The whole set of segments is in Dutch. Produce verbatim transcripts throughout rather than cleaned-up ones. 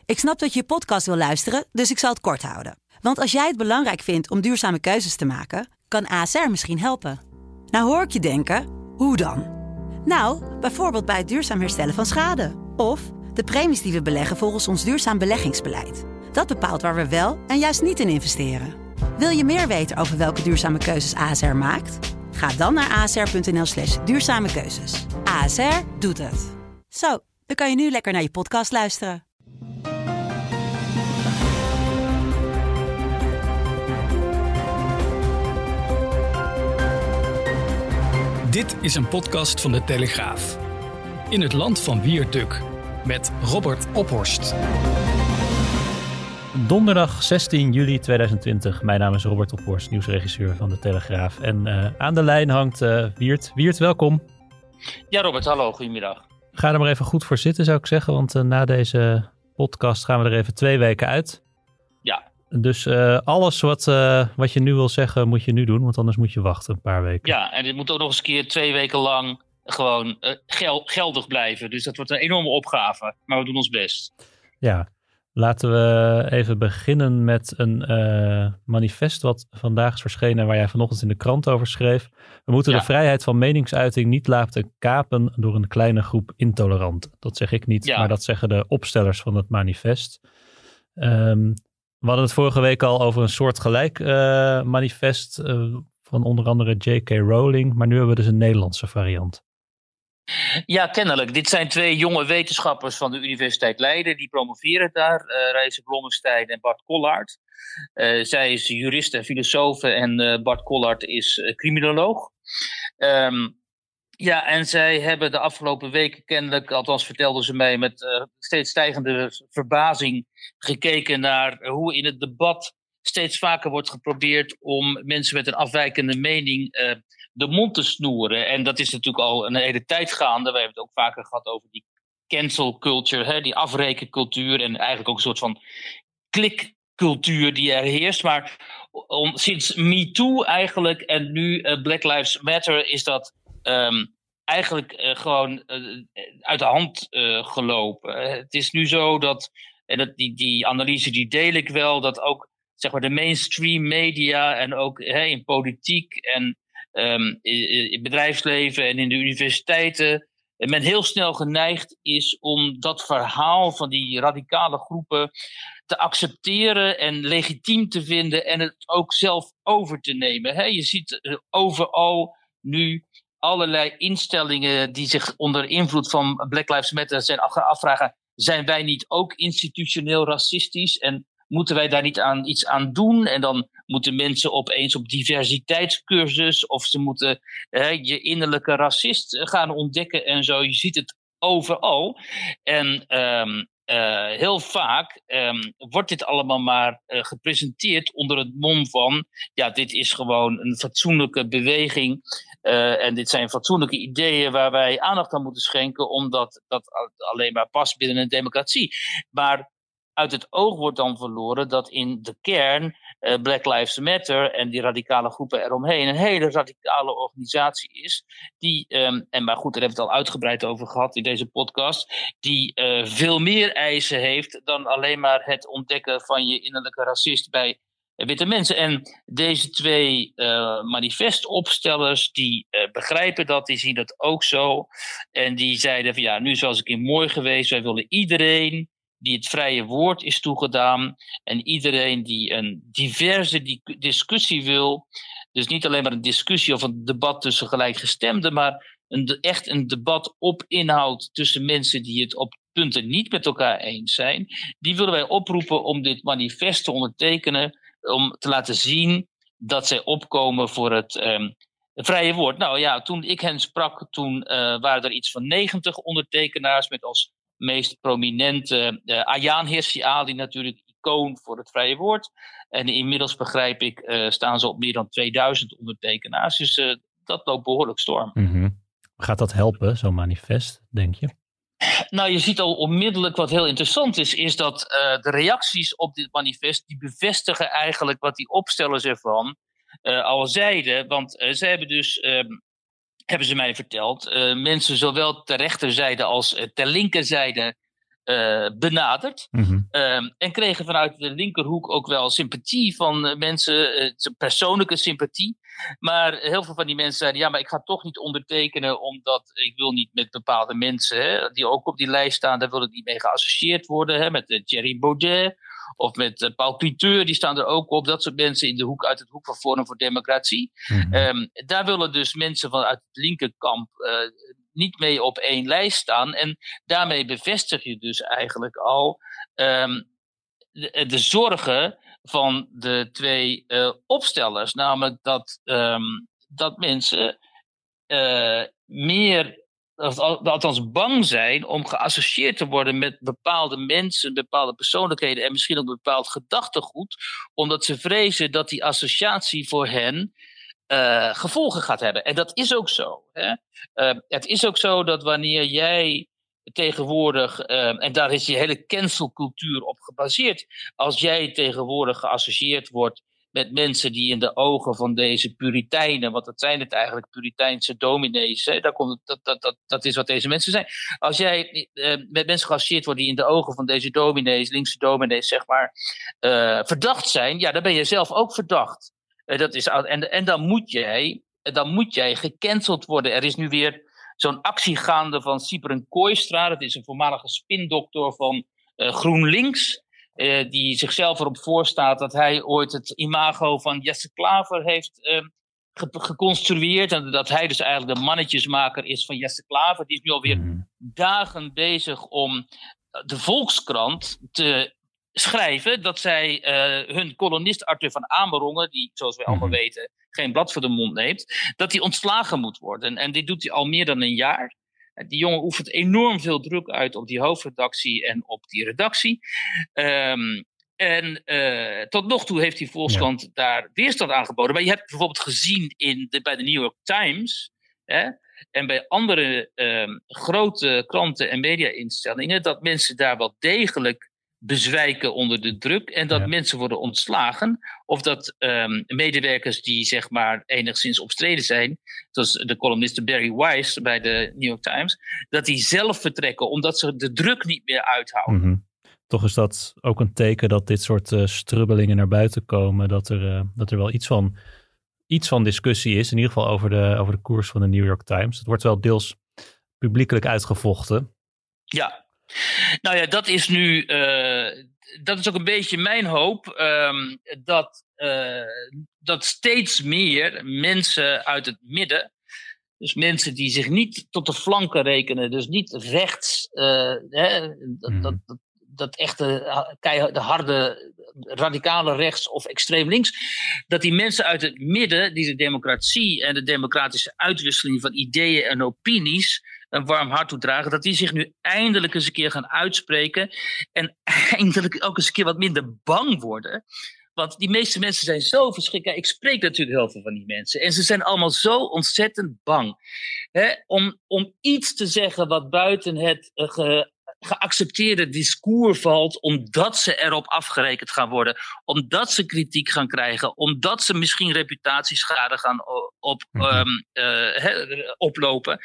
Ik snap dat je je podcast wil luisteren, dus ik zal het kort houden. Want als jij het belangrijk vindt om duurzame keuzes te maken, kan A S R misschien helpen. Nou hoor ik je denken, hoe dan? Nou, bijvoorbeeld bij het duurzaam herstellen van schade. Of de premies die we beleggen volgens ons duurzaam beleggingsbeleid. Dat bepaalt waar we wel en juist niet in investeren. Wil je meer weten over welke duurzame keuzes A S R maakt? Ga dan naar asr.nl slash duurzame keuzes. A S R doet het. Zo, dan kan je nu lekker naar je podcast luisteren. Dit is een podcast van De Telegraaf. In het land van Wierduk met Robert Ophorst. Donderdag zestien juli tweeduizend twintig. Mijn naam is Robert Ophorst, nieuwsregisseur van De Telegraaf. En uh, aan de lijn hangt uh, Wiert. Wiert, welkom. Ja, Robert, hallo, goedemiddag. Ga er maar even goed voor zitten, zou ik zeggen. Want uh, na deze podcast gaan we er even twee weken uit. Ja. Dus uh, alles wat, uh, wat je nu wil zeggen, moet je nu doen. Want anders moet je wachten een paar weken. Ja, en dit moet ook nog eens een keer twee weken lang gewoon uh, gel- geldig blijven. Dus dat wordt een enorme opgave. Maar we doen ons best. Ja, laten we even beginnen met een uh, manifest wat vandaag is verschenen, waar jij vanochtend in de krant over schreef. We moeten ja. de vrijheid van meningsuiting niet laten kapen door een kleine groep intoleranten. Dat zeg ik niet, ja. maar dat zeggen de opstellers van het manifest. Um, we hadden het vorige week al over een soortgelijk uh, manifest uh, van onder andere J K. Rowling, maar nu hebben we dus een Nederlandse variant. Ja, kennelijk. Dit zijn twee jonge wetenschappers van de Universiteit Leiden. Die promoveren daar, uh, Reize Blommestein en Bart Kollaert. Uh, zij is jurist en filosoof en uh, Bart Kollaert is uh, criminoloog. Um, ja, en zij hebben de afgelopen weken kennelijk, althans vertelden ze mij met uh, steeds stijgende verbazing, gekeken naar hoe in het debat steeds vaker wordt geprobeerd om mensen met een afwijkende mening uh, de mond te snoeren. En dat is natuurlijk al een hele tijd gaande. We hebben het ook vaker gehad over die cancel culture, hè, die afrekencultuur en eigenlijk ook een soort van klikcultuur die er heerst. Maar om, sinds MeToo eigenlijk en nu uh, Black Lives Matter is dat um, eigenlijk uh, gewoon uh, uit de hand uh, gelopen. Uh, het is nu zo dat, en dat die, die analyse die deel ik wel, dat ook zeg maar de mainstream media en ook hè, in politiek en um, in, in bedrijfsleven en in de universiteiten men heel snel geneigd is om dat verhaal van die radicale groepen te accepteren en legitiem te vinden en het ook zelf over te nemen. Hè? Je ziet overal nu allerlei instellingen die zich onder invloed van Black Lives Matter zijn afvragen, zijn wij niet ook institutioneel racistisch en moeten wij daar niet aan iets aan doen? En dan moeten mensen opeens op diversiteitscursus of ze moeten hè, je innerlijke racist gaan ontdekken en zo. Je ziet het overal. En um, uh, heel vaak um, wordt dit allemaal maar uh, gepresenteerd onder het mom van, ja, dit is gewoon een fatsoenlijke beweging uh, en dit zijn fatsoenlijke ideeën waar wij aandacht aan moeten schenken, omdat dat alleen maar past binnen een democratie. Maar uit het oog wordt dan verloren dat in de kern uh, Black Lives Matter en die radicale groepen eromheen een hele radicale organisatie is. Die, um, en maar goed, daar hebben we het al uitgebreid over gehad in deze podcast, die uh, veel meer eisen heeft dan alleen maar het ontdekken van je innerlijke racist bij uh, witte mensen. En deze twee uh, manifestopstellers die uh, begrijpen dat, die zien dat ook zo. En die zeiden van ja, nu is het wel eens een keer mooi geweest, wij willen iedereen die het vrije woord is toegedaan en iedereen die een diverse di- discussie wil, dus niet alleen maar een discussie of een debat tussen gelijkgestemden, maar een de, echt een debat op inhoud tussen mensen die het op punten niet met elkaar eens zijn, die willen wij oproepen om dit manifest te ondertekenen, om te laten zien dat zij opkomen voor het um, vrije woord. Nou ja, toen ik hen sprak, toen uh, waren er iets van negentig ondertekenaars met als meest prominente uh, Ayaan Hirsi Ali, natuurlijk icoon voor het vrije woord. En inmiddels begrijp ik, uh, staan ze op meer dan tweeduizend ondertekenaars. Dus uh, dat loopt behoorlijk storm. Mm-hmm. Gaat dat helpen, zo'n manifest, denk je? Nou, je ziet al onmiddellijk wat heel interessant is, is dat uh, de reacties op dit manifest, die bevestigen eigenlijk wat die opstellers ervan uh, al zeiden. Want uh, ze hebben dus, uh, hebben ze mij verteld, uh, mensen zowel ter rechterzijde als uh, ter linkerzijde uh, benaderd. Mm-hmm. Um, en kregen vanuit de linkerhoek ook wel sympathie van uh, mensen, uh, persoonlijke sympathie. Maar heel veel van die mensen zeiden, ja, maar ik ga toch niet ondertekenen, omdat ik wil niet met bepaalde mensen, hè, die ook op die lijst staan, daar wil ik niet mee geassocieerd worden, hè, met uh, Thierry Baudet of met uh, Paul Cliteur, die staan er ook op. Dat soort mensen in de hoek, uit het hoek van Forum voor Democratie. Mm-hmm. Um, daar willen dus mensen vanuit het linkerkamp uh, niet mee op één lijst staan. En daarmee bevestig je dus eigenlijk al um, de, de zorgen van de twee uh, opstellers. Namelijk dat, um, dat mensen uh, meer, althans bang zijn om geassocieerd te worden met bepaalde mensen, bepaalde persoonlijkheden en misschien ook bepaald gedachtegoed. Omdat ze vrezen dat die associatie voor hen Uh, gevolgen gaat hebben. En dat is ook zo. Hè? Uh, het is ook zo dat wanneer jij tegenwoordig, uh, en daar is die hele cancelcultuur op gebaseerd, als jij tegenwoordig geassocieerd wordt met mensen die in de ogen van deze puriteinen, want dat zijn het eigenlijk, puriteinse dominees, hè? Daar komt het, dat, dat, dat, dat is wat deze mensen zijn. Als jij uh, met mensen geassocieerd wordt die in de ogen van deze dominees, linkse dominees, zeg maar, uh, verdacht zijn, ja, dan ben je zelf ook verdacht. Uh, dat is, en, en dan moet jij, dan moet jij gecanceld worden. Er is nu weer zo'n actie gaande van Siperen Kooistra. Dat is een voormalige spindokter van uh, GroenLinks. Uh, die zichzelf erop voorstaat dat hij ooit het imago van Jesse Klaver heeft uh, ge- geconstrueerd. En dat hij dus eigenlijk de mannetjesmaker is van Jesse Klaver. Die is nu alweer mm. dagen bezig om de Volkskrant te schrijven dat zij uh, hun kolonist Arthur van Amerongen, die zoals wij allemaal mm-hmm. weten geen blad voor de mond neemt, dat hij ontslagen moet worden. En dit doet hij al meer dan een jaar. Die jongen oefent enorm veel druk uit op die hoofdredactie en op die redactie. Um, en uh, tot nog toe heeft die Volkskrant ja. daar weerstand aangeboden. Maar je hebt bijvoorbeeld gezien in de, bij de New York Times, hè, en bij andere um, grote kranten en media-instellingen, dat mensen daar wel degelijk bezwijken onder de druk en dat ja. mensen worden ontslagen. Of dat um, medewerkers die zeg maar enigszins omstreden zijn, zoals de columniste Barry Weiss bij de New York Times, dat die zelf vertrekken omdat ze de druk niet meer uithouden. Mm-hmm. Toch is dat ook een teken dat dit soort uh, strubbelingen naar buiten komen, dat er, uh, dat er wel iets van, iets van discussie is, in ieder geval over de, over de koers van de New York Times. Het wordt wel deels publiekelijk uitgevochten. Ja. Nou ja, dat is nu, uh, dat is ook een beetje mijn hoop, um, dat, uh, dat steeds meer mensen uit het midden, dus mensen die zich niet tot de flanken rekenen, dus niet rechts, uh, hè, dat, mm. dat, dat, dat echte, de harde, radicale rechts of extreem links, dat die mensen uit het midden, die de democratie en de democratische uitwisseling van ideeën en opinies een warm hart toedragen, dat die zich nu eindelijk eens een keer gaan uitspreken en eindelijk ook eens een keer wat minder bang worden. Want die meeste mensen zijn zo verschrikkelijk. Ik spreek natuurlijk heel veel van die mensen. En ze zijn allemaal zo ontzettend bang. Hè, om, om iets te zeggen wat buiten het uh, ge, geaccepteerde discours valt, omdat ze erop afgerekend gaan worden, omdat ze kritiek gaan krijgen, omdat ze misschien reputatieschade gaan op, um, uh, he, oplopen.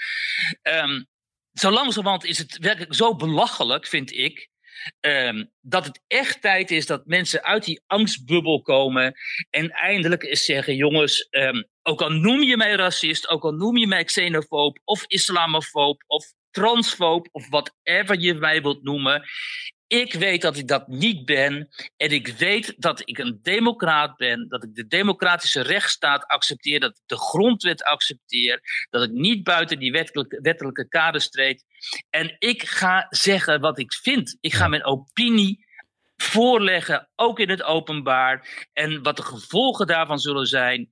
Um, zo langzamerhand is het werkelijk zo belachelijk, vind ik, um, dat het echt tijd is dat mensen uit die angstbubbel komen en eindelijk eens zeggen, jongens, um, ook al noem je mij racist, ook al noem je mij xenofoob of islamofoob of transfoob of whatever je mij wilt noemen. Ik weet dat ik dat niet ben en ik weet dat ik een democraat ben, dat ik de democratische rechtsstaat accepteer, dat ik de grondwet accepteer, dat ik niet buiten die wettelijke, wettelijke kaders treed. En ik ga zeggen wat ik vind. Ik ga mijn opinie voorleggen, ook in het openbaar. En wat de gevolgen daarvan zullen zijn,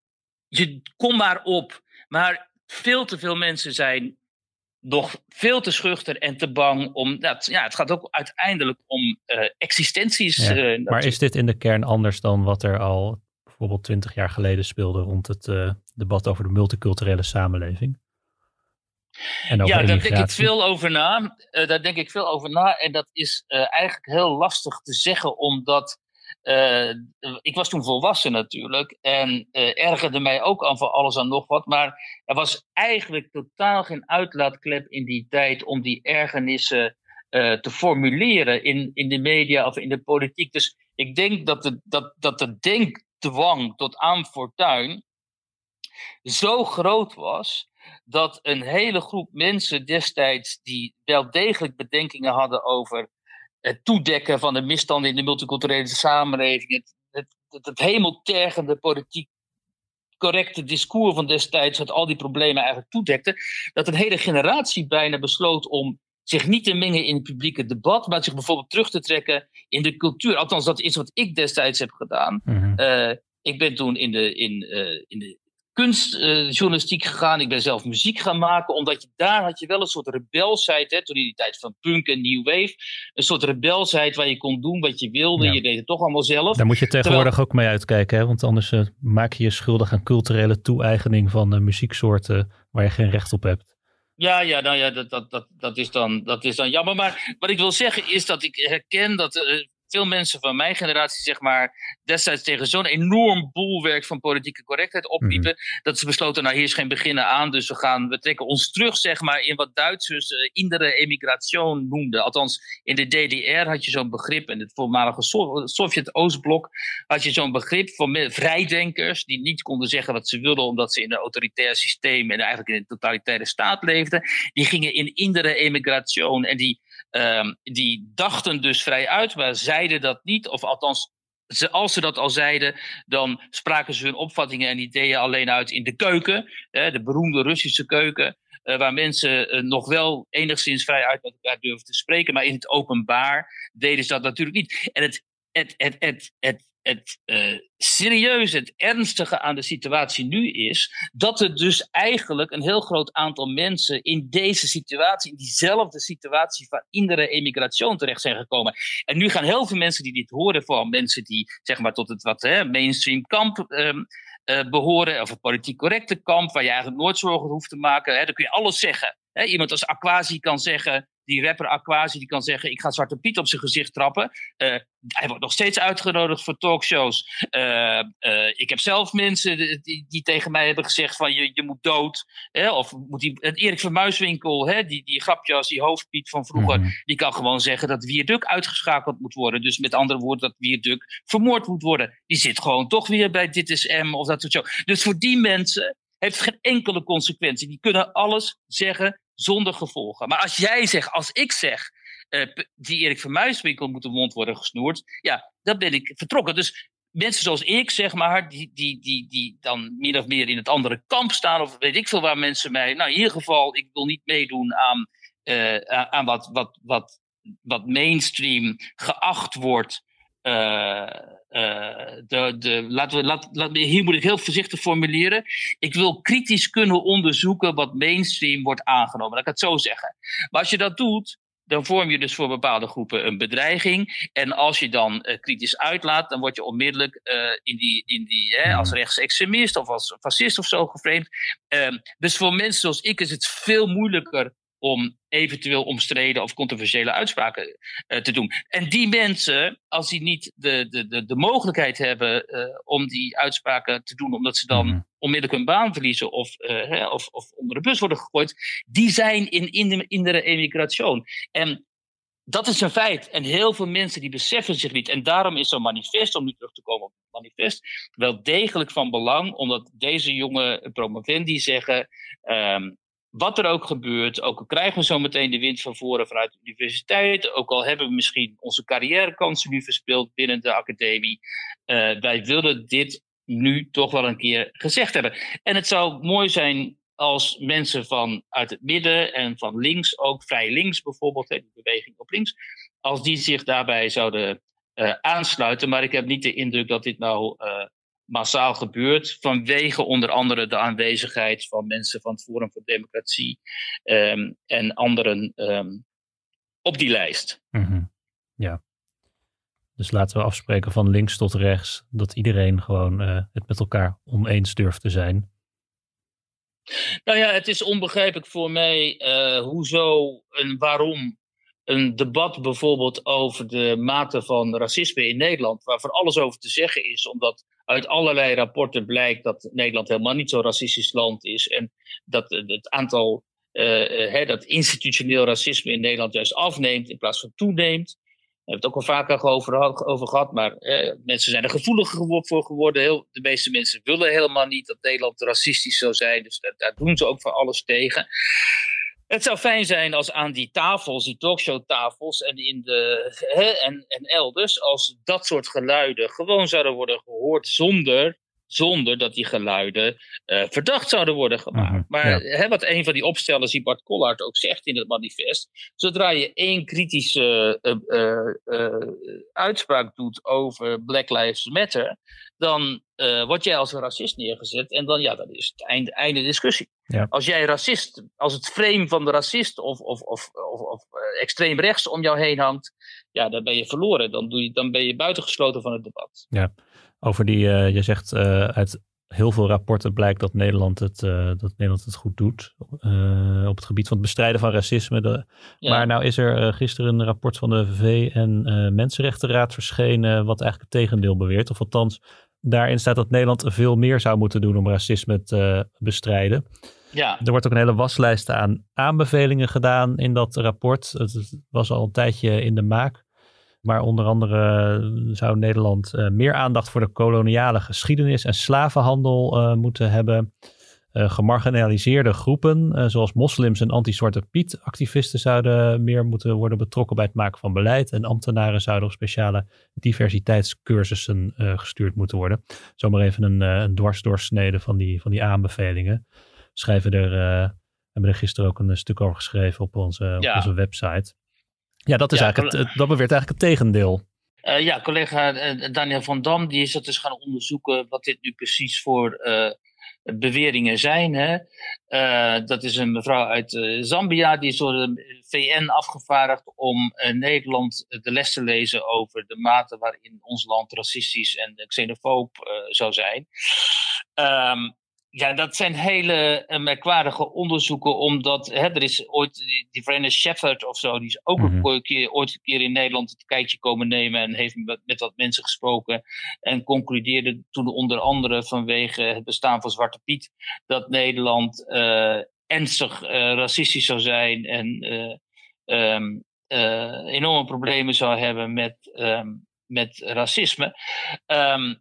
je kom maar op. Maar veel te veel mensen zijn nog veel te schuchter en te bang om. Dat, ja, het gaat ook uiteindelijk om uh, existenties. Ja, uh, maar is dit in de kern anders dan wat er al bijvoorbeeld twintig jaar geleden speelde rond het uh, debat over de multiculturele samenleving? En over ja, daar immigratie? denk ik veel over na. Uh, daar denk ik veel over na. En dat is uh, eigenlijk heel lastig te zeggen, omdat Uh, ik was toen volwassen natuurlijk en uh, ergerde mij ook aan van alles en nog wat. Maar er was eigenlijk totaal geen uitlaatklep in die tijd om die ergernissen uh, te formuleren in, in de media of in de politiek. Dus ik denk dat de, dat, dat de denkdwang tot aan fortuin zo groot was dat een hele groep mensen destijds die wel degelijk bedenkingen hadden over het toedekken van de misstanden in de multiculturele samenleving, het, het, het, het hemeltergende politiek correcte discours van destijds, dat al die problemen eigenlijk toedekte, dat een hele generatie bijna besloot om zich niet te mengen in het publieke debat, maar zich bijvoorbeeld terug te trekken in de cultuur. Althans, dat is wat ik destijds heb gedaan. Mm-hmm. Uh, ik ben toen in de, in, uh, in de kunstjournalistiek uh, gegaan. Ik ben zelf muziek gaan maken, omdat je daar had je wel een soort rebelsheid, hè, toen in die tijd van punk en new wave, een soort rebelsheid waar je kon doen wat je wilde. Ja. Je deed het toch allemaal zelf. Daar moet je tegenwoordig Terwijl, ook mee uitkijken, hè? Want anders uh, maak je je schuldig aan culturele toe-eigening van uh, muzieksoorten waar je geen recht op hebt. Ja, ja, nou ja, dat, dat, dat, dat, is dan, dat is dan jammer. Maar wat ik wil zeggen is dat ik herken dat uh, veel mensen van mijn generatie, zeg maar, destijds tegen zo'n enorm boelwerk van politieke correctheid opliepen, mm-hmm. dat ze besloten, nou hier is geen beginnen aan, dus we gaan, we trekken ons terug, zeg maar, in wat Duitsers uh, indere emigration noemden. Althans, in de D D R had je zo'n begrip, in het voormalige so- Sovjet-Oostblok had je zo'n begrip van me- vrijdenkers, die niet konden zeggen wat ze wilden, omdat ze in een autoritair systeem en eigenlijk in een totalitaire staat leefden. Die gingen in indere emigration en die, um, die dachten dus vrij uit, maar zeiden dat niet, of althans, ze, als ze dat al zeiden, dan spraken ze hun opvattingen en ideeën alleen uit in de keuken, hè, de beroemde Russische keuken, uh, waar mensen uh, nog wel enigszins vrij uit met elkaar durven te spreken, maar in het openbaar deden ze dat natuurlijk niet. En het, het, het, het, het, het uh, serieuze, het ernstige aan de situatie nu is dat er dus eigenlijk een heel groot aantal mensen in deze situatie, in diezelfde situatie van indere emigration terecht zijn gekomen. En nu gaan heel veel mensen die dit horen, vooral mensen die zeg maar tot het wat hè, mainstream kamp um, uh, behoren, of het politiek correcte kamp, waar je eigenlijk nooit zorgen hoeft te maken, hè, dan kun je alles zeggen. Hè, iemand als Aquasi kan zeggen, die rapper Aquasi, die kan zeggen, ik ga Zwarte Piet op zijn gezicht trappen. Uh, hij wordt nog steeds uitgenodigd voor talkshows. Uh, uh, ik heb zelf mensen die, die tegen mij hebben gezegd van je, je moet dood. Hè? Of moet die, Erik van Muiswinkel, hè? Die, die grapje als die hoofdpiet van vroeger, mm-hmm. die kan gewoon zeggen dat Wierduk uitgeschakeld moet worden. Dus met andere woorden dat Wierduk vermoord moet worden. Die zit gewoon toch weer bij Dit is M of dat soort zo. Dus voor die mensen heeft het geen enkele consequentie. Die kunnen alles zeggen zonder gevolgen. Maar als jij zegt, als ik zeg, uh, die Erik van Muiswinkel moet de mond worden gesnoerd, ja, dan ben ik vertrokken. Dus mensen zoals ik, zeg maar, die, die, die, die dan min of meer in het andere kamp staan, of weet ik veel waar mensen mij, nou in ieder geval, ik wil niet meedoen aan, uh, aan wat, wat, wat, wat mainstream geacht wordt. Uh, uh, de, de, laten we, laat, laat, hier moet ik heel voorzichtig formuleren. Ik wil kritisch kunnen onderzoeken wat mainstream wordt aangenomen. Laat ik het zo zeggen. Maar als je dat doet, dan vorm je dus voor bepaalde groepen een bedreiging. En als je dan uh, kritisch uitlaat, dan word je onmiddellijk uh, in die, in die, hè, als rechtsextremist of als fascist of zo geframed. Uh, dus voor mensen zoals ik is het veel moeilijker om eventueel omstreden of controversiële uitspraken uh, te doen. En die mensen, als die niet de, de, de, de mogelijkheid hebben uh, om die uitspraken te doen, omdat ze dan mm. onmiddellijk hun baan verliezen of, uh, hè, of, of onder de bus worden gegooid, die zijn in, in de indere emigration. En dat is een feit. En heel veel mensen die beseffen zich niet. En daarom is zo'n manifest, om nu terug te komen op het manifest, wel degelijk van belang, omdat deze jonge promovendi zeggen, Um, wat er ook gebeurt, ook al krijgen we zo meteen de wind van voren vanuit de universiteit, ook al hebben we misschien onze carrièrekansen nu verspeeld binnen de academie, uh, wij willen dit nu toch wel een keer gezegd hebben. En het zou mooi zijn als mensen van uit het midden en van links, ook vrij links bijvoorbeeld, hè, de beweging op links, als die zich daarbij zouden uh, aansluiten. Maar ik heb niet de indruk dat dit nou Uh, massaal gebeurt, vanwege onder andere de aanwezigheid van mensen van het Forum voor Democratie um, en anderen um, op die lijst. Mm-hmm. Ja. Dus laten we afspreken van links tot rechts, dat iedereen gewoon uh, het met elkaar oneens durft te zijn. Nou ja, het is onbegrijpelijk voor mij uh, hoezo en waarom een debat bijvoorbeeld over de mate van racisme in Nederland, waarvoor alles over te zeggen is, omdat uit allerlei rapporten blijkt dat Nederland helemaal niet zo'n racistisch land is en dat het aantal uh, uh, dat institutioneel racisme in Nederland juist afneemt in plaats van toeneemt. We hebben het ook al vaker over, over gehad, maar uh, mensen zijn er gevoeliger voor geworden. Heel, de meeste mensen willen helemaal niet dat Nederland racistisch zou zijn, dus daar, daar doen ze ook van alles tegen. Het zou fijn zijn als aan die tafels, die talkshowtafels en, in de, hè, en, en elders, als dat soort geluiden gewoon zouden worden gehoord zonder, zonder dat die geluiden uh, verdacht zouden worden gemaakt. Mm-hmm, maar ja. hè, wat een van die opstellers, die Bart Kollaert ook zegt in het manifest, zodra je één kritische uh, uh, uh, uitspraak doet over Black Lives Matter, dan uh, word jij als een racist neergezet en dan, ja, dan is het einde, einde discussie. Ja. Als jij racist, als het frame van de racist of, of, of, of, of uh, extreem rechts om jou heen hangt, ja, dan ben je verloren. Dan, doe je, dan ben je buitengesloten van het debat. Ja, over die, uh, je zegt uh, uit heel veel rapporten blijkt dat Nederland het, uh, dat Nederland het goed doet uh, op het gebied van het bestrijden van racisme. De, ja. Maar nou is er uh, gisteren een rapport van de V N uh, Mensenrechtenraad verschenen wat eigenlijk het tegendeel beweert. Of althans, daarin staat dat Nederland veel meer zou moeten doen om racisme te uh, bestrijden. Ja. Er wordt ook een hele waslijst aan aanbevelingen gedaan in dat rapport. Het was al een tijdje in de maak. Maar onder andere zou Nederland uh, meer aandacht voor de koloniale geschiedenis en slavenhandel uh, moeten hebben. Uh, gemarginaliseerde groepen, uh, zoals moslims en anti-Zwarte Piet activisten, zouden meer moeten worden betrokken bij het maken van beleid. En ambtenaren zouden op speciale diversiteitscursussen uh, gestuurd moeten worden. Zomaar even een, uh, een dwarsdoorsnede van die, van die aanbevelingen. Schrijven er, uh, hebben er gisteren ook een stuk over geschreven op onze, ja. op onze website. Ja, dat, is ja, eigenlijk het, dat beweert eigenlijk het tegendeel. Uh, ja, collega uh, Daniel van Dam die is dat dus gaan onderzoeken wat dit nu precies voor uh, beweringen zijn. Hè? Uh, dat is een mevrouw uit uh, Zambia, die is door de V N afgevaardigd om uh, Nederland de les te lezen over de mate waarin ons land racistisch en xenofoob uh, zou zijn. Um, Ja, dat zijn hele uh, merkwaardige onderzoeken, omdat hè, er is ooit die, die Verena Shepherd of zo, die is ook mm-hmm. een keer, ooit een keer in Nederland het kijkje komen nemen en heeft met, met wat mensen gesproken en concludeerde toen onder andere vanwege het bestaan van Zwarte Piet dat Nederland uh, ernstig uh, racistisch zou zijn en uh, um, uh, enorme problemen zou hebben met, um, met racisme. Um,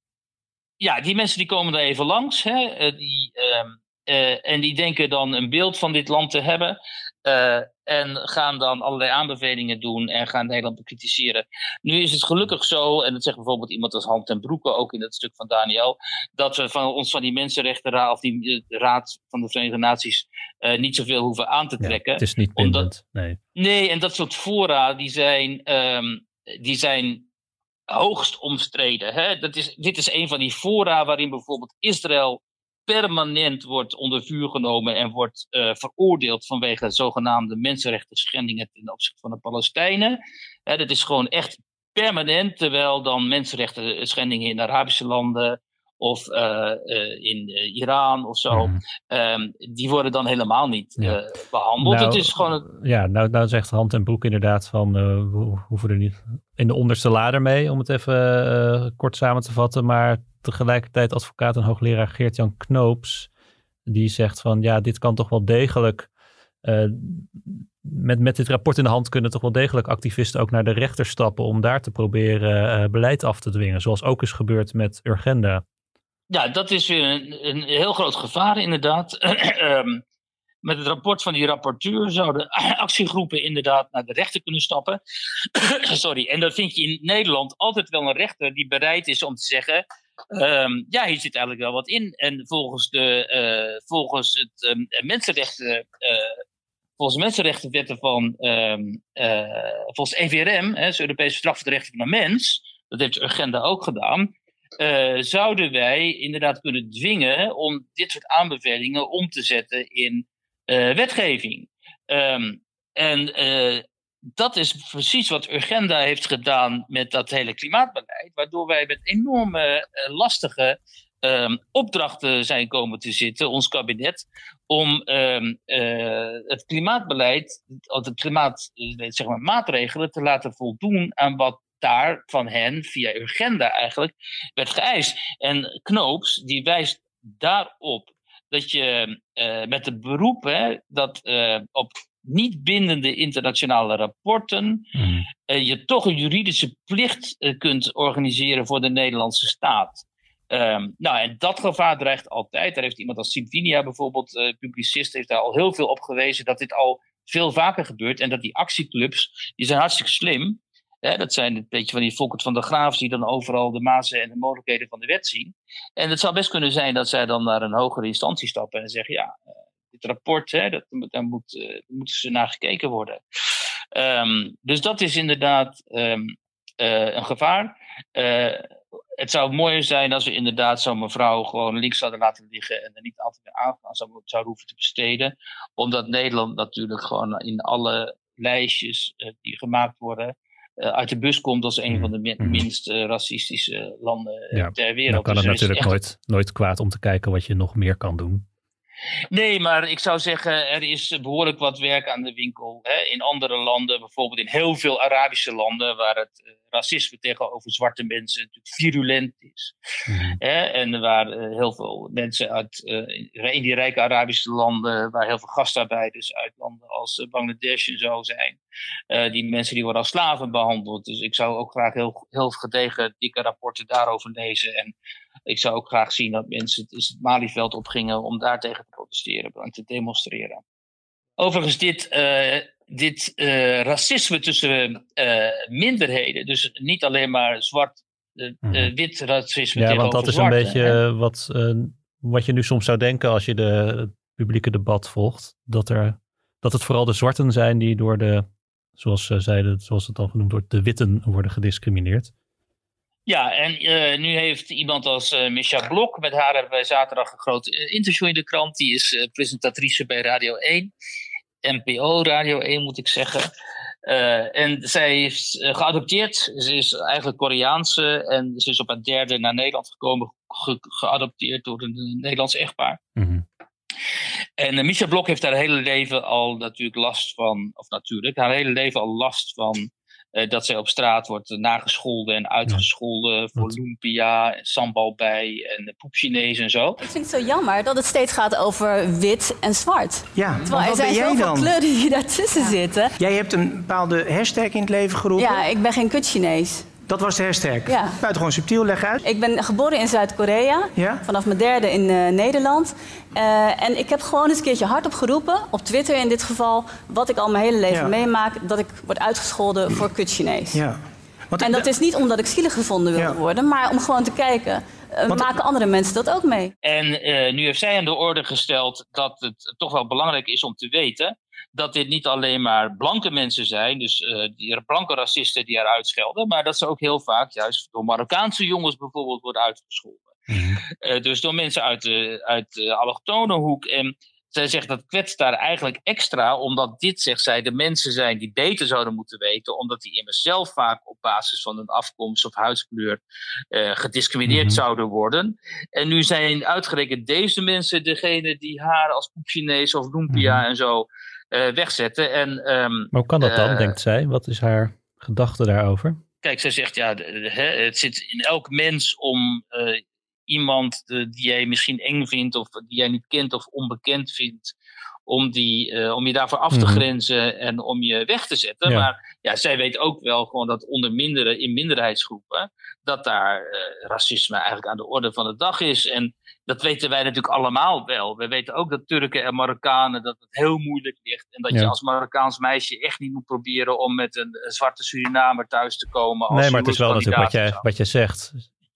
Ja, die mensen die komen er even langs. Hè, uh, die, uh, uh, en die denken dan een beeld van dit land te hebben. Uh, en gaan dan allerlei aanbevelingen doen en gaan Nederland bekritiseren. Nu is het gelukkig zo, en dat zegt bijvoorbeeld iemand als Han ten Broeke, ook in het stuk van Daniel, dat we van ons van die Mensenrechtenraad of die de Raad van de Verenigde Naties uh, niet zoveel hoeven aan te trekken. Ja, het is niet bindend. Nee. nee, en dat soort fora die zijn, um, die zijn hoogst omstreden. Hè? Dat is, dit is een van die fora waarin bijvoorbeeld Israël permanent wordt onder vuur genomen en wordt uh, veroordeeld vanwege zogenaamde mensenrechten schendingen ten opzichte van de Palestijnen. Hè, dat is gewoon echt permanent, terwijl dan mensenrechten schendingen in Arabische landen of uh, uh, in uh, Iran of zo, mm. um, die worden dan helemaal niet uh, ja. behandeld. Nou, het is gewoon een... Ja, nou, nou zegt Han ten Broeke inderdaad van, uh, we hoeven er niet in de onderste lader mee, om het even uh, kort samen te vatten, maar tegelijkertijd advocaat en hoogleraar Geert-Jan Knoops, die zegt van, ja, dit kan toch wel degelijk, uh, met, met dit rapport in de hand kunnen toch wel degelijk activisten ook naar de rechter stappen om daar te proberen uh, beleid af te dwingen, zoals ook is gebeurd met Urgenda. Ja, dat is weer een, een heel groot gevaar inderdaad. um, met het rapport van die rapporteur zouden actiegroepen inderdaad naar de rechter kunnen stappen. Sorry, en dan vind je in Nederland altijd wel een rechter die bereid is om te zeggen, um, ja, hier zit eigenlijk wel wat in. En volgens de uh, volgens het um, mensenrechten, uh, volgens de mensenrechtenwetten van um, uh, volgens E V R M, hè, het Europese Verdrag voor de Rechten van de Mens, dat heeft de Urgenda ook gedaan. Uh, zouden wij inderdaad kunnen dwingen om dit soort aanbevelingen om te zetten in uh, wetgeving. Um, en uh, dat is precies wat Urgenda heeft gedaan met dat hele klimaatbeleid, waardoor wij met enorme uh, lastige um, opdrachten zijn komen te zitten, ons kabinet, om um, uh, het klimaatbeleid, het klimaat, zeg maar, maatregelen te laten voldoen aan wat daar van hen via Urgenda eigenlijk werd geëist. En Knoops die wijst daarop dat je uh, met het beroep hè, dat uh, op niet bindende internationale rapporten mm. uh, je toch een juridische plicht uh, kunt organiseren voor de Nederlandse staat. Um, nou, en dat gevaar dreigt altijd. Daar heeft iemand als Sibvinia bijvoorbeeld, uh, publicist, heeft daar al heel veel op gewezen dat dit al veel vaker gebeurt en dat die actieclubs, die zijn hartstikke slim. Hè, dat zijn een beetje van die Volkert van der Graaf die dan overal de mazen en de mogelijkheden van de wet zien. En het zou best kunnen zijn dat zij dan naar een hogere instantie stappen en zeggen, ja, uh, dit rapport, hè, dat, daar moet, uh, moeten ze naar gekeken worden. Um, dus dat is inderdaad um, uh, een gevaar. Uh, Het zou mooier zijn als we inderdaad zo'n mevrouw gewoon links zouden laten liggen en er niet altijd meer aangaan zouden zou hoeven te besteden. Omdat Nederland natuurlijk gewoon in alle lijstjes uh, die gemaakt worden uh, uit de bus komt als een van de min- minst uh, racistische landen uh, ja, ter wereld. Dan kan het dus natuurlijk echt... nooit, nooit kwaad om te kijken wat je nog meer kan doen. Nee, maar ik zou zeggen, er is behoorlijk wat werk aan de winkel. Hè? In andere landen, bijvoorbeeld in heel veel Arabische landen, waar het uh, racisme tegenover zwarte mensen natuurlijk virulent is. Mm-hmm. Hè? En waar uh, heel veel mensen uit uh, in die rijke Arabische landen, waar heel veel gastarbeiders uit landen als uh, Bangladesh en zo zijn. Uh, die mensen die worden als slaven behandeld. Dus ik zou ook graag heel, heel gedegen dikke rapporten daarover lezen. En ik zou ook graag zien dat mensen het, het Malieveld opgingen om daar tegen te protesteren en te demonstreren. Overigens, dit, uh, dit uh, racisme tussen uh, minderheden, dus niet alleen maar zwart, uh, uh, wit racisme ja, tegenover want dat is zwarte, een beetje hè? wat, uh, wat je nu soms zou denken als je de, het publieke debat volgt. Dat, er, dat het vooral de zwarten zijn die door de, zoals ze zeiden, zoals het dan genoemd wordt, de witten worden gediscrimineerd. Ja, en uh, nu heeft iemand als uh, Misha Blok, met haar hebben wij zaterdag een groot uh, interview in de krant. Die is uh, presentatrice bij Radio één, N P O Radio één moet ik zeggen. Uh, en zij is uh, geadopteerd, ze is eigenlijk Koreaanse en ze is op haar derde naar Nederland gekomen, ge- geadopteerd door een uh, Nederlands echtpaar. Mm-hmm. En uh, Misha Blok heeft haar hele leven al natuurlijk last van, of natuurlijk, haar hele leven al last van Uh, dat zij op straat wordt uh, nagescholden en uitgescholden ja. voor lumpia, sambal bij en uh, poepchinees en zo. Ik vind het zo jammer dat het steeds gaat over wit en zwart. Ja, terwijl er zijn zoveel kleuren die daartussen ja. zitten. Jij hebt een bepaalde hashtag in het leven geroepen. Ja, ik ben geen kut-Chinees. Dat was de hashtag. Ja. Buitengewoon subtiel, leg uit. Ik ben geboren in Zuid-Korea, ja? vanaf mijn derde in uh, Nederland. Uh, en ik heb gewoon eens een keertje hardop geroepen, op Twitter in dit geval, wat ik al mijn hele leven ja. meemaak, dat ik word uitgescholden voor kut-Chinees. Ja. Want en dat de... is niet omdat ik zielig gevonden wil ja. worden, maar om gewoon te kijken, uh, maken andere mensen dat ook mee. En uh, nu heeft zij aan de orde gesteld dat het toch wel belangrijk is om te weten dat dit niet alleen maar blanke mensen zijn, dus uh, die blanke racisten die haar uitschelden, maar dat ze ook heel vaak juist door Marokkaanse jongens bijvoorbeeld worden uitgescholden. Mm-hmm. Uh, dus door mensen uit de, uit de allochtone hoek. En zij zegt dat kwetst daar eigenlijk extra, omdat dit, zegt zij, de mensen zijn die beter zouden moeten weten, omdat die immers zelf vaak op basis van hun afkomst of huidskleur uh, gediscrimineerd mm-hmm. zouden worden. En nu zijn uitgerekend deze mensen degene die haar als poepchinees of lumpia mm-hmm. en zo Uh, wegzetten. En, um, maar hoe kan dat dan, uh, denkt zij? Wat is haar gedachte daarover? Kijk, zij zegt, ja, de, de, he, het zit in elk mens om uh, iemand uh, die jij misschien eng vindt of die jij niet kent of onbekend vindt, om, die, uh, om je daarvoor af te mm-hmm. grenzen en om je weg te zetten. Ja. Maar ja, zij weet ook wel gewoon dat onder minderen, in minderheidsgroepen, dat daar uh, racisme eigenlijk aan de orde van de dag is. En dat weten wij natuurlijk allemaal wel. We weten ook dat Turken en Marokkanen, dat het heel moeilijk ligt. En dat ja. je als Marokkaans meisje echt niet moet proberen om met een, een zwarte Surinamer thuis te komen. Als nee, maar het is wel natuurlijk wat jij, wat jij zegt.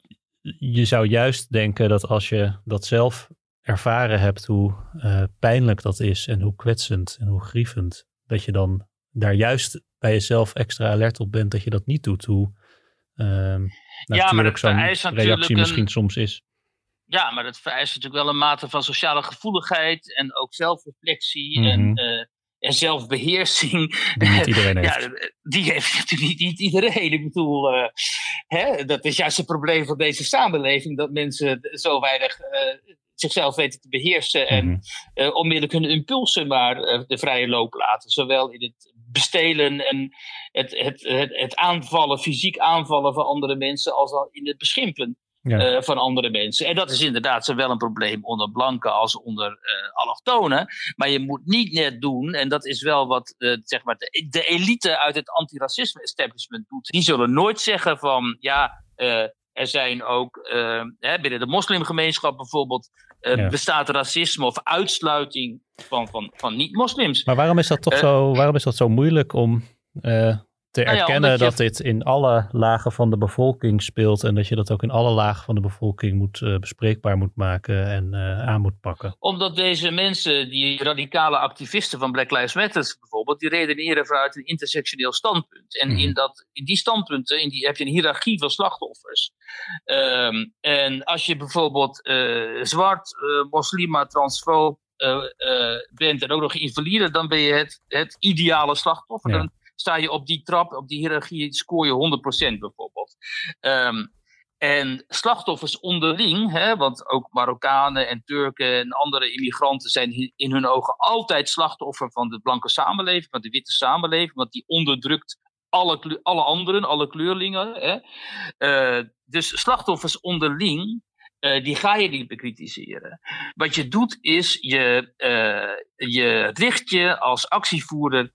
Je zou juist denken dat als je dat zelf ervaren hebt, hoe uh, pijnlijk dat is en hoe kwetsend en hoe grievend, dat je dan daar juist bij jezelf extra alert op bent dat je dat niet doet. Hoe uh, ja, natuurlijk zo'n reactie een... misschien soms is. Ja, maar dat vereist natuurlijk wel een mate van sociale gevoeligheid en ook zelfreflectie mm-hmm. en, uh, en zelfbeheersing. Die niet iedereen heeft. Ja, die heeft natuurlijk niet, niet iedereen. Ik bedoel, uh, hè, dat is juist het probleem van deze samenleving, dat mensen zo weinig uh, zichzelf weten te beheersen mm-hmm. en uh, onmiddellijk hun impulsen maar uh, de vrije loop laten. Zowel in het bestelen en het, het, het, het aanvallen, fysiek aanvallen van andere mensen, als al in het beschimpen ja. uh, van andere mensen. En dat is inderdaad zowel een probleem onder blanken als onder uh, allochtonen. Maar je moet niet net doen, en dat is wel wat uh, zeg maar de, de elite uit het antiracisme establishment doet. Die zullen nooit zeggen van, ja, uh, er zijn ook uh, hè, binnen de moslimgemeenschap bijvoorbeeld uh, ja. bestaat racisme of uitsluiting van, van, van niet-moslims. Maar waarom is dat toch uh, zo, waarom is dat zo moeilijk om uh, te nou erkennen ja, je... dat dit in alle lagen van de bevolking speelt en dat je dat ook in alle lagen van de bevolking moet, uh, bespreekbaar moet maken en uh, aan moet pakken? Omdat deze mensen, die radicale activisten van Black Lives Matter bijvoorbeeld, die redeneren vanuit een intersectioneel standpunt. En mm. in, dat, in die standpunten in die, heb je een hiërarchie van slachtoffers. Um, en als je bijvoorbeeld uh, zwart, uh, moslima, transfoob uh, uh, bent en ook nog invalide, dan ben je het, het ideale slachtoffer. Ja. Dan sta je op die trap, op die hiërarchie, scoor je honderd procent bijvoorbeeld. Um, en slachtoffers onderling, hè, want ook Marokkanen en Turken en andere immigranten zijn in hun ogen altijd slachtoffer van de blanke samenleving, van de witte samenleving, want die onderdrukt alle, alle anderen, alle kleurlingen. Hè. Uh, dus slachtoffers onderling, uh, die ga je niet bekritiseren. Wat je doet is, je, uh, je richt je als actievoerder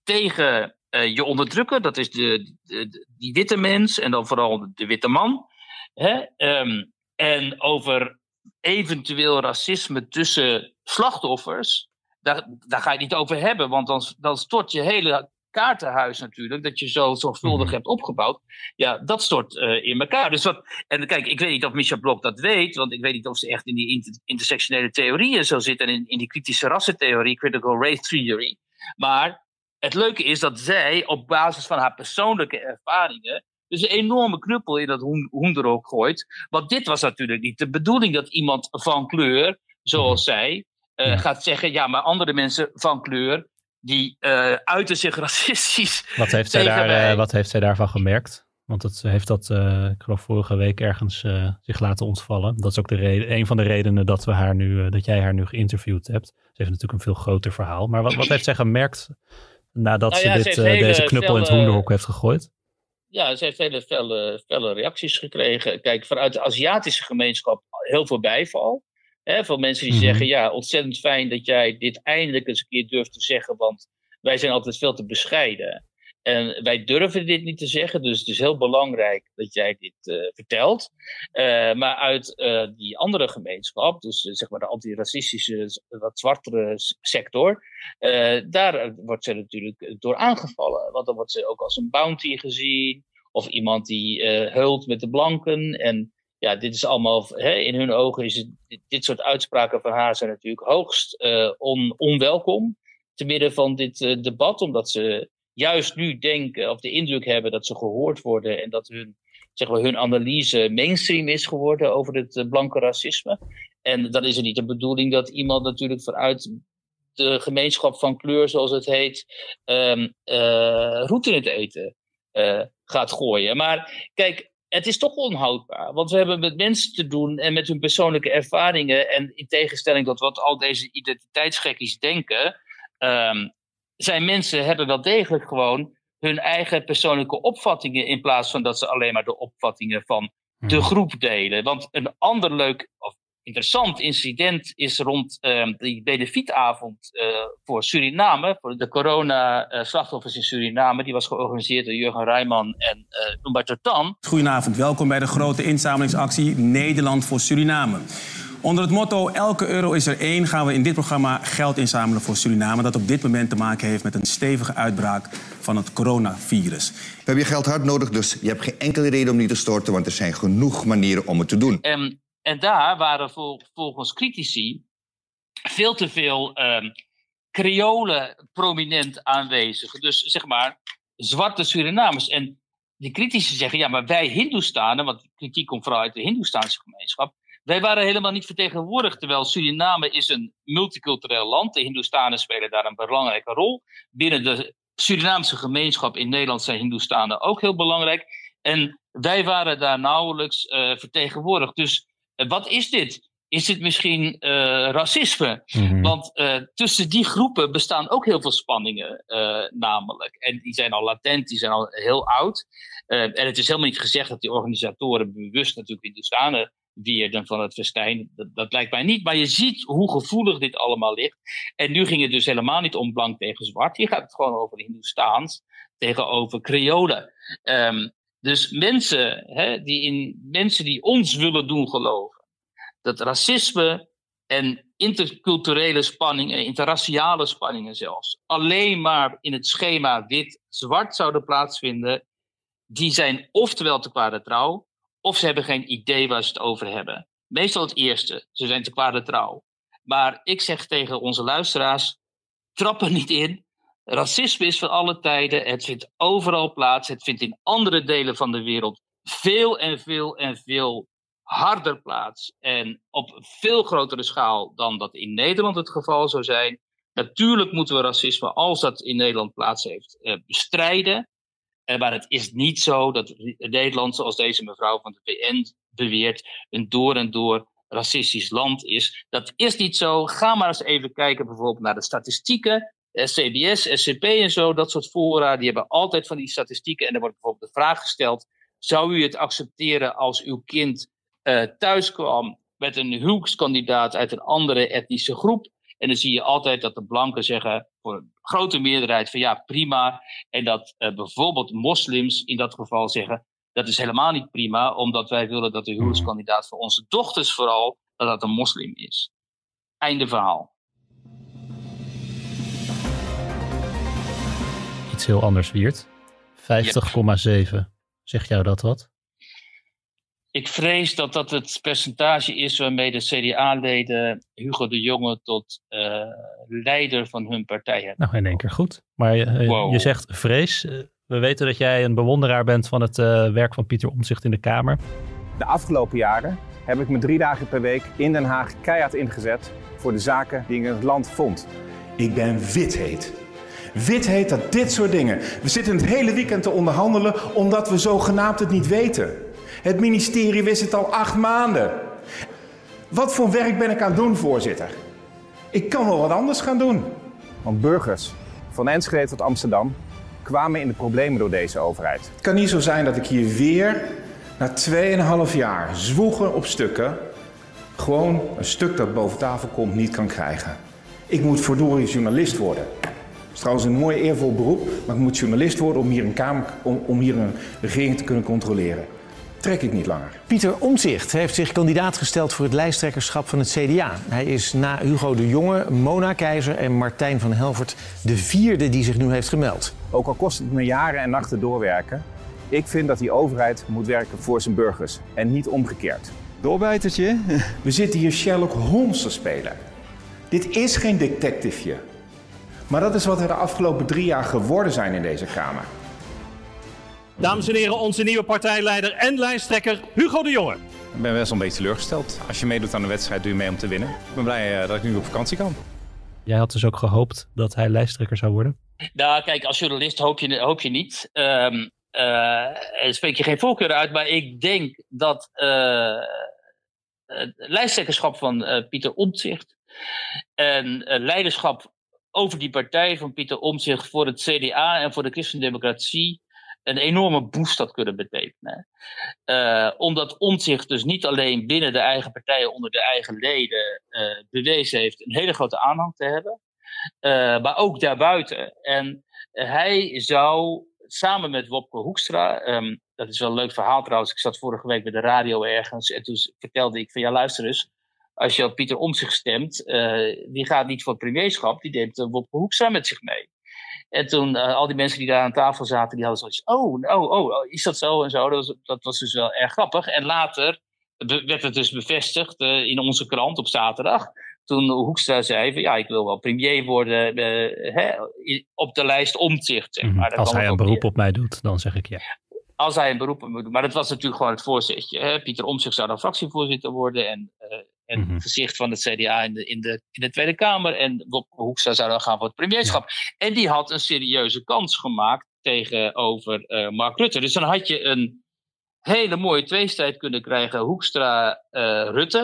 tegen uh, je onderdrukker, dat is de, de, de, die witte mens en dan vooral de, de witte man. Hè? Um, en over eventueel racisme tussen slachtoffers, daar, daar ga je het niet over hebben, want dan, dan stort je hele kaartenhuis natuurlijk, dat je zo zorgvuldig mm-hmm. hebt opgebouwd, ja, dat stort uh, in elkaar. Dus wat, en kijk, ik weet niet of Misha Blok dat weet, want ik weet niet of ze echt in die inter, intersectionele theorieën zo zit en in, in die kritische rassentheorie, critical race theory, maar het leuke is dat zij op basis van haar persoonlijke ervaringen dus een enorme knuppel in dat hoenderhok gooit. Want dit was natuurlijk niet de bedoeling, dat iemand van kleur, zoals zij, uh, ja. gaat zeggen, ja, maar andere mensen van kleur, die uh, uiten zich racistisch. Wat heeft, zij daar, uh, wat heeft zij daarvan gemerkt? Want het heeft dat, uh, ik geloof vorige week ergens uh, zich laten ontvallen. Dat is ook de reden, een van de redenen dat, we haar nu, uh, dat jij haar nu geïnterviewd hebt. Ze heeft natuurlijk een veel groter verhaal. Maar wat, wat heeft zij gemerkt nadat nou ja, ze, dit, ze uh, hele, deze knuppel felle, in het hoenderhok heeft gegooid? Ja, ze heeft hele felle, felle reacties gekregen. Kijk, vanuit de Aziatische gemeenschap heel veel bijval. Hè, van mensen die mm-hmm. zeggen, ja, ontzettend fijn dat jij dit eindelijk eens een keer durft te zeggen, want wij zijn altijd veel te bescheiden. En wij durven dit niet te zeggen, dus het is heel belangrijk dat jij dit uh, vertelt. Uh, maar uit uh, die andere gemeenschap, dus uh, zeg maar de antiracistische, wat zwartere sector, uh, daar wordt ze natuurlijk door aangevallen. Want dan wordt ze ook als een bounty gezien, of iemand die uh, heult met de blanken. En ja, dit is allemaal, hè, in hun ogen is het, dit, dit soort uitspraken van haar zijn natuurlijk hoogst uh, on, onwelkom. Te midden van dit uh, debat, omdat ze juist nu denken of de indruk hebben dat ze gehoord worden en dat hun, zeg maar, hun analyse mainstream is geworden over het uh, blanke racisme. En dan is het niet de bedoeling dat iemand natuurlijk vanuit de gemeenschap van kleur, zoals het heet, um, uh, roet in het eten uh, gaat gooien. Maar kijk, het is toch onhoudbaar, want we hebben met mensen te doen en met hun persoonlijke ervaringen en in tegenstelling tot wat al deze identiteitsgekkies denken, um, zijn mensen hebben wel degelijk gewoon hun eigen persoonlijke opvattingen in plaats van dat ze alleen maar de opvattingen van de groep delen. Want een ander leuk of interessant incident is rond um, die benefietavond uh, voor Suriname, voor de corona-slachtoffers in Suriname. Die was georganiseerd door Jurgen Rijman en uh, Humberto Tan. Goedenavond, welkom bij de grote inzamelingsactie Nederland voor Suriname. Onder het motto elke euro is er één gaan we in dit programma geld inzamelen voor Suriname, dat op dit moment te maken heeft met een stevige uitbraak van het coronavirus. We hebben je geld hard nodig, dus je hebt geen enkele reden om niet te storten, want er zijn genoeg manieren om het te doen. En, en daar waren vol, volgens critici veel te veel um, Creolen prominent aanwezig. Dus zeg maar zwarte Surinamers. En die critici zeggen, ja, maar wij Hindoestanen, want kritiek komt vooral uit de Hindoestaanse gemeenschap, wij waren helemaal niet vertegenwoordigd, terwijl Suriname is een multicultureel land. De Hindoestanen spelen daar een belangrijke rol. Binnen de Surinaamse gemeenschap in Nederland zijn Hindoestanen ook heel belangrijk. En wij waren daar nauwelijks uh, vertegenwoordigd. Dus uh, wat is dit? is het misschien uh, racisme. Mm-hmm. Want uh, tussen die groepen bestaan ook heel veel spanningen uh, namelijk. En die zijn al latent, die zijn al heel oud. Uh, en het is helemaal niet gezegd dat die organisatoren bewust natuurlijk Hindoestanen weerden van het festijn. Dat, dat lijkt mij niet. Maar je ziet hoe gevoelig dit allemaal ligt. En nu ging het dus helemaal niet om blank tegen zwart. Hier gaat het gewoon over Hindoestaans tegenover Creolen. Um, dus mensen, hè, die in, mensen die ons willen doen geloven dat racisme en interculturele spanningen, interraciale spanningen zelfs, alleen maar in het schema wit-zwart zouden plaatsvinden, die zijn oftewel te kwade trouw, of ze hebben geen idee waar ze het over hebben. Meestal het eerste, ze zijn te kwade trouw. Maar ik zeg tegen onze luisteraars, trap er niet in. Racisme is van alle tijden, het vindt overal plaats, het vindt in andere delen van de wereld veel en veel en veel harder plaats en op veel grotere schaal dan dat in Nederland het geval zou zijn. Natuurlijk moeten we racisme, als dat in Nederland plaats heeft, uh, bestrijden. Uh, maar het is niet zo dat Nederland, zoals deze mevrouw van de V N beweert, een door en door racistisch land is. Dat is niet zo. Ga maar eens even kijken bijvoorbeeld naar de statistieken. C B S, S C P en zo, dat soort fora, die hebben altijd van die statistieken. En er wordt bijvoorbeeld de vraag gesteld, zou u het accepteren als uw kind Uh, thuis kwam met een huwelijkskandidaat uit een andere etnische groep? En dan zie je altijd dat de blanken zeggen, voor een grote meerderheid, van ja, prima. En dat uh, bijvoorbeeld moslims in dat geval zeggen, dat is helemaal niet prima, omdat wij willen dat de huwelijkskandidaat voor onze dochters vooral, dat dat een moslim is. Einde verhaal. Iets heel anders, Wiert. vijftig komma zeven. Zegt jou dat wat? Ik vrees dat dat het percentage is waarmee de C D A-leden Hugo de Jonge tot uh, leider van hun partij hebben. Nou, in één keer goed. Maar uh, wow. je zegt vrees. We weten dat jij een bewonderaar bent van het uh, werk van Pieter Omtzigt in de Kamer. De afgelopen jaren heb ik me drie dagen per week in Den Haag keihard ingezet voor de zaken die ik in het land vond. Ik ben wit-heet. Wit-heet dat dit soort dingen. We zitten het hele weekend te onderhandelen omdat we zogenaamd het niet weten. Het ministerie wist het al acht maanden. Wat voor werk ben ik aan het doen, voorzitter? Ik kan wel wat anders gaan doen. Want burgers van Enschede tot Amsterdam kwamen in de problemen door deze overheid. Het kan niet zo zijn dat ik hier weer, na tweeënhalf jaar zwoegen op stukken, gewoon een stuk dat boven tafel komt niet kan krijgen. Ik moet verdorie journalist worden. Het is trouwens een mooi eervol beroep, maar ik moet journalist worden om hier een, kamer, om, om hier een regering te kunnen controleren. Trek ik niet langer. Pieter Omtzigt heeft zich kandidaat gesteld voor het lijsttrekkerschap van het C D A. Hij is na Hugo de Jonge, Mona Keizer en Martijn van Helvert de vierde die zich nu heeft gemeld. Ook al kost het me jaren en nachten doorwerken, ik vind dat die overheid moet werken voor zijn burgers en niet omgekeerd. Doorbijtertje. We zitten hier Sherlock Holmes te spelen. Dit is geen detectiveje. Maar dat is wat er de afgelopen drie jaar geworden zijn in deze Kamer. Dames en heren, onze nieuwe partijleider en lijsttrekker Hugo de Jonge. Ik ben best wel een beetje teleurgesteld. Als je meedoet aan een wedstrijd, doe je mee om te winnen. Ik ben blij uh, dat ik nu op vakantie kan. Jij had dus ook gehoopt dat hij lijsttrekker zou worden? Nou, kijk, als journalist hoop je, hoop je niet. Um, uh, spreek je geen voorkeur uit, maar ik denk dat uh, het lijsttrekkerschap van uh, Pieter Omtzigt en uh, leiderschap over die partij van Pieter Omtzigt voor het C D A en voor de christendemocratie een enorme boost had kunnen betekenen. Uh, omdat Omtzigt dus niet alleen binnen de eigen partijen onder de eigen leden uh, bewezen heeft een hele grote aanhang te hebben, uh, maar ook daarbuiten. En uh, hij zou samen met Wopke Hoekstra, um, dat is wel een leuk verhaal trouwens, ik zat vorige week bij de radio ergens en toen vertelde ik van ja luister eens, als je op Pieter Omtzigt stemt, uh, die gaat niet voor het premierschap, die neemt uh, Wopke Hoekstra met zich mee. En toen, uh, al die mensen die daar aan tafel zaten, die hadden zoiets, oh, oh, oh, is dat zo en zo? Dat was, dat was dus wel erg grappig. En later be- werd het dus bevestigd uh, in onze krant op zaterdag. Toen Hoekstra zei van, ja, ik wil wel premier worden uh, hè, op de lijst Omtzigt. Zeg maar. Als hij een beroep op mij doet, dan zeg ik ja. Als hij een beroep op me doet. Maar dat was natuurlijk gewoon het voorzetje. Hè? Pieter Omtzigt zou dan fractievoorzitter worden en... Uh, En het mm-hmm. gezicht van het C D A in de, in de, in de Tweede Kamer. En Wopke Hoekstra zou dan gaan voor het premierschap. Ja. En die had een serieuze kans gemaakt tegenover uh, Mark Rutte. Dus dan had je een hele mooie tweestrijd kunnen krijgen. Hoekstra-Rutte. Uh,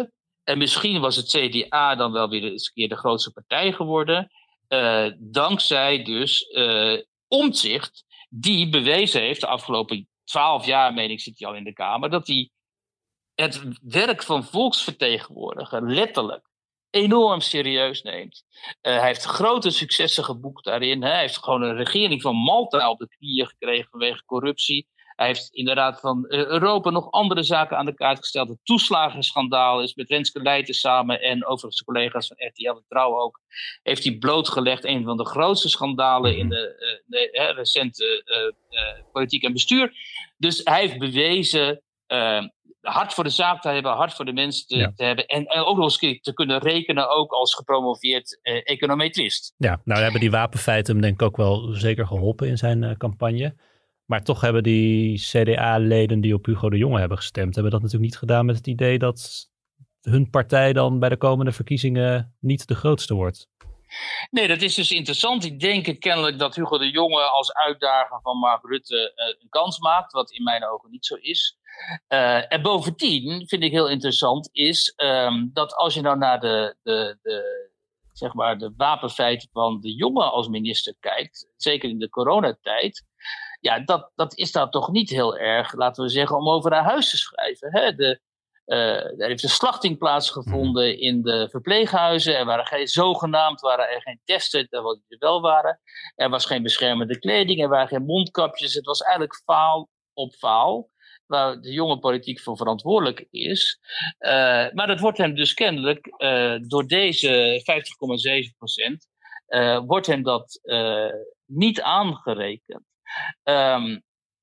En misschien was het C D A dan wel weer eens een keer de grootste partij geworden. Uh, dankzij dus uh, Omtzigt, die bewezen heeft de afgelopen twaalf jaar, meen ik, zit hij al in de Kamer, dat hij het werk van volksvertegenwoordiger letterlijk enorm serieus neemt. Uh, hij heeft grote successen geboekt daarin. Hè. Hij heeft gewoon een regering van Malta op de knieën gekregen vanwege corruptie. Hij heeft inderdaad van Europa nog andere zaken aan de kaart gesteld. Het toeslagenschandaal is met Renske Leijten samen en overigens de collega's van R T L en Trouw ook, heeft hij blootgelegd een van de grootste schandalen in de, uh, de uh, recente uh, uh, politiek en bestuur. Dus hij heeft bewezen uh, hard voor de zaak te hebben, hard voor de mensen te, ja. te hebben en, en ook nog eens te kunnen rekenen ook als gepromoveerd uh, econometrist. Ja, nou hebben die wapenfeiten hem denk ik ook wel zeker geholpen in zijn uh, campagne. Maar toch hebben die C D A-leden die op Hugo de Jonge hebben gestemd, hebben dat natuurlijk niet gedaan met het idee dat hun partij dan bij de komende verkiezingen niet de grootste wordt. Nee, dat is dus interessant. Die denken kennelijk dat Hugo de Jonge als uitdager van Mark Rutte uh, een kans maakt, wat in mijn ogen niet zo is. Uh, en bovendien, vind ik heel interessant, is um, dat als je nou naar de, de, de, zeg maar de wapenfeiten van de Jonge als minister kijkt, zeker in de coronatijd, ja, dat, dat is daar toch niet heel erg, laten we zeggen, om over naar huis te schrijven. Hè? De, uh, er heeft een slachting plaatsgevonden in de verpleeghuizen. Er waren geen, zogenaamd waren er geen testen, terwijl die er wel waren. Er was geen beschermende kleding, er waren geen mondkapjes. Het was eigenlijk faal op faal, waar de jonge politiek voor verantwoordelijk is. Uh, maar dat wordt hem dus kennelijk uh, door deze vijftig komma zeven procent uh, wordt hem dat uh, niet aangerekend. Um,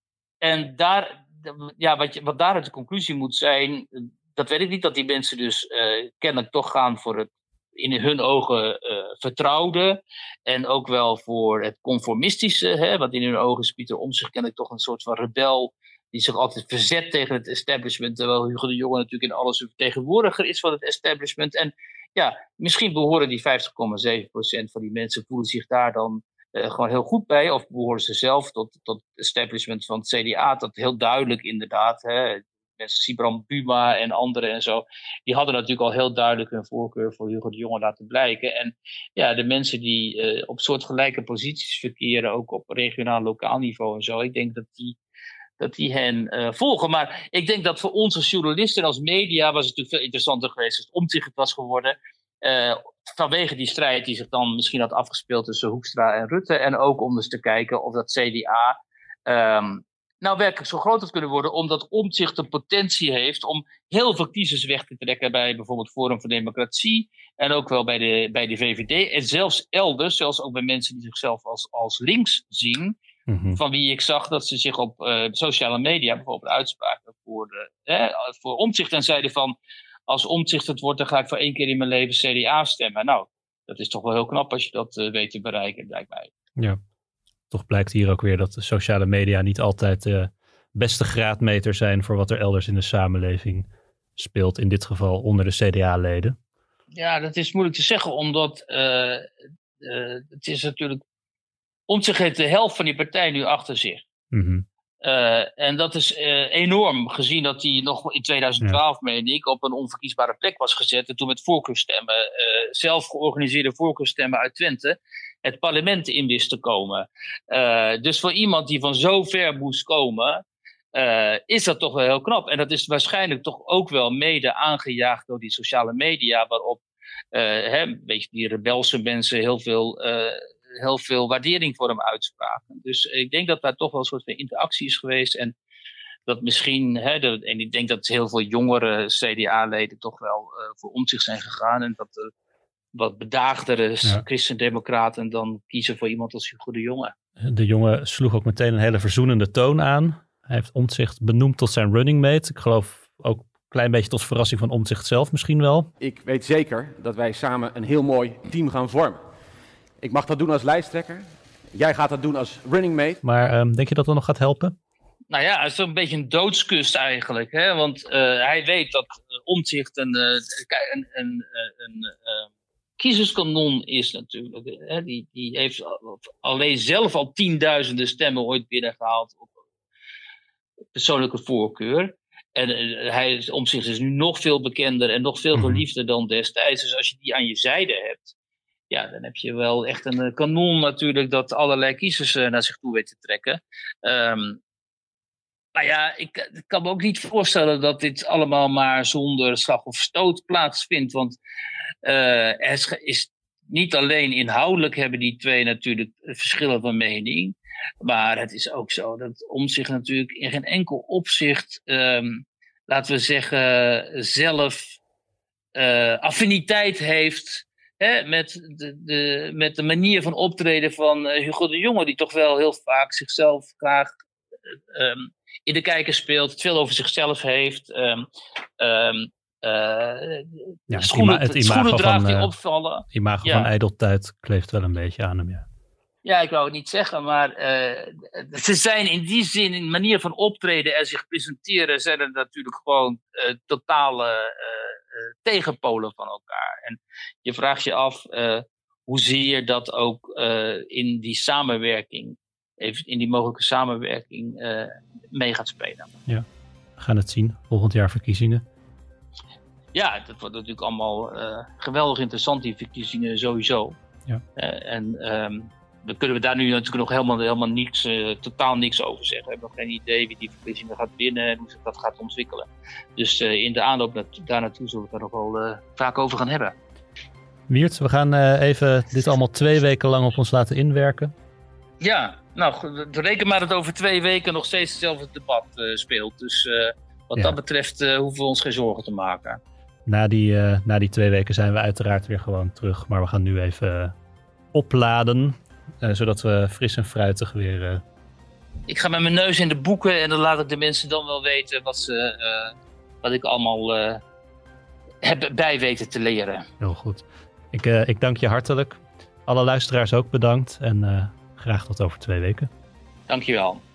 en daar, ja, wat, je, wat daaruit de conclusie moet zijn, dat weet ik niet, dat die mensen dus uh, kennelijk toch gaan voor het in hun ogen uh, vertrouwde en ook wel voor het conformistische, hè, want in hun ogen is Pieter Omtzigt kennelijk toch een soort van rebel die zich altijd verzet tegen het establishment, terwijl Hugo de Jonge natuurlijk in alles een vertegenwoordiger is van het establishment. En ja, misschien behoren die vijftig komma zeven procent van die mensen, voelen zich daar dan Uh, gewoon heel goed bij, of behoren ze zelf tot, tot het establishment van het C D A, dat heel duidelijk inderdaad, hè, mensen Sibram Buma en anderen en zo, die hadden natuurlijk al heel duidelijk hun voorkeur voor Hugo de Jonge laten blijken. En ja, de mensen die uh, op soortgelijke posities verkeren, ook op regionaal, lokaal niveau en zo, ik denk dat die, dat die hen uh, volgen. Maar ik denk dat voor ons als journalisten en als media was het natuurlijk veel interessanter geweest als het Omtzigt het was geworden. Uh, vanwege die strijd die zich dan misschien had afgespeeld tussen Hoekstra en Rutte. En ook om dus te kijken of dat C D A um, nou werkelijk zo groot had kunnen worden. Omdat Omtzigt de potentie heeft om heel veel kiezers weg te trekken bij bijvoorbeeld Forum voor Democratie. En ook wel bij de, bij de V V D. En zelfs elders, zelfs ook bij mensen die zichzelf als, als links zien. Mm-hmm. Van wie ik zag dat ze zich op uh, sociale media bijvoorbeeld uitspraken voor, de, hè, voor Omtzigt. En zeiden van, als Omtzigt het wordt, dan ga ik voor één keer in mijn leven C D A stemmen. Nou, dat is toch wel heel knap als je dat uh, weet te bereiken, blijkt mij. Ja, toch blijkt hier ook weer dat de sociale media niet altijd de beste graadmeter zijn voor wat er elders in de samenleving speelt. In dit geval onder de C D A-leden. Ja, dat is moeilijk te zeggen, omdat uh, uh, het is natuurlijk, Omtzigt heeft de helft van die partij nu achter zich. Mm-hmm. Uh, en dat is uh, enorm, gezien dat hij nog in tweeduizend twaalf, ja. meen ik, op een onverkiesbare plek was gezet. En toen met voorkeurstemmen, uh, zelf georganiseerde voorkeurstemmen uit Twente, het parlement in wist te komen. Uh, dus voor iemand die van zo ver moest komen, uh, is dat toch wel heel knap. En dat is waarschijnlijk toch ook wel mede aangejaagd door die sociale media, waarop uh, hè, een beetje die rebelse mensen heel veel Uh, heel veel waardering voor hem uitspraken. Dus ik denk dat daar toch wel een soort van interactie is geweest. En dat misschien, hè, de, en ik denk dat heel veel jongere C D A-leden toch wel uh, voor Omtzigt zijn gegaan. En dat er wat bedaagdere ja. christendemocraten dan kiezen voor iemand als Hugo de Jonge. De Jonge sloeg ook meteen een hele verzoenende toon aan. Hij heeft Omtzigt benoemd tot zijn running mate. Ik geloof ook een klein beetje tot verrassing van Omtzigt zelf misschien wel. Ik weet zeker dat wij samen een heel mooi team gaan vormen. Ik mag dat doen als lijsttrekker. Jij gaat dat doen als running mate. Maar um, denk je dat dat nog gaat helpen? Nou ja, het is een beetje een doodskust eigenlijk. Hè? Want uh, hij weet dat uh, Omtzigt een, uh, een, een, een uh, kiezerskanon is natuurlijk. Hè? Die, die heeft alleen zelf al tienduizenden stemmen ooit binnengehaald op persoonlijke voorkeur. En uh, hij is Omtzigt is nu nog veel bekender en nog veel geliefder dan destijds. Dus als je die aan je zijde hebt, ja, dan heb je wel echt een uh, kanon natuurlijk dat allerlei kiezers uh, naar zich toe weet te trekken. Um, maar ja, ik, ik kan me ook niet voorstellen dat dit allemaal maar zonder slag of stoot plaatsvindt. Want uh, er is niet alleen inhoudelijk hebben die twee natuurlijk verschillen van mening. Maar het is ook zo dat Omtzigt natuurlijk in geen enkel opzicht, um, laten we zeggen, zelf uh, affiniteit heeft hè, met, de, de, met de manier van optreden van uh, Hugo de Jonge, die toch wel heel vaak zichzelf graag uh, um, in de kijker speelt, het veel over zichzelf heeft. Um, um, Uh, ja, het schoenen, ima- het imago schoenen draagt van, die uh, opvallen. Het imago ja. van ijdeltuit kleeft wel een beetje aan hem, ja. Ja, ik wou het niet zeggen, maar uh, ze zijn in die zin, in manier van optreden en zich presenteren, zijn er natuurlijk gewoon uh, totale uh, uh, tegenpolen van elkaar. En je vraagt je af, uh, hoe zie je dat ook uh, in die samenwerking, in die mogelijke samenwerking uh, mee gaat spelen. Ja, we gaan het zien. Volgend jaar verkiezingen. Ja, dat wordt natuurlijk allemaal uh, geweldig interessant, die verkiezingen sowieso. Ja. Uh, en um, dan kunnen we daar nu natuurlijk nog helemaal, helemaal niks, uh, totaal niks over zeggen. We hebben nog geen idee wie die verkiezingen gaat winnen en hoe zich dat gaat ontwikkelen. Dus uh, in de aanloop naar, daar naartoe zullen we het er nog wel uh, vaak over gaan hebben. Wiert, we gaan uh, even dit allemaal twee weken lang op ons laten inwerken. Ja, nou, reken maar dat over twee weken nog steeds hetzelfde debat uh, speelt. Dus uh, wat Ja. dat betreft uh, hoeven we ons geen zorgen te maken. Na die, uh, na die twee weken zijn we uiteraard weer gewoon terug. Maar we gaan nu even uh, opladen. Uh, zodat we fris en fruitig weer... Uh... Ik ga met mijn neus in de boeken en dan laat ik de mensen dan wel weten wat, ze, uh, wat ik allemaal uh, heb bij weten te leren. Heel goed. Ik, uh, ik dank je hartelijk. Alle luisteraars ook bedankt. En uh, graag tot over twee weken. Dankjewel.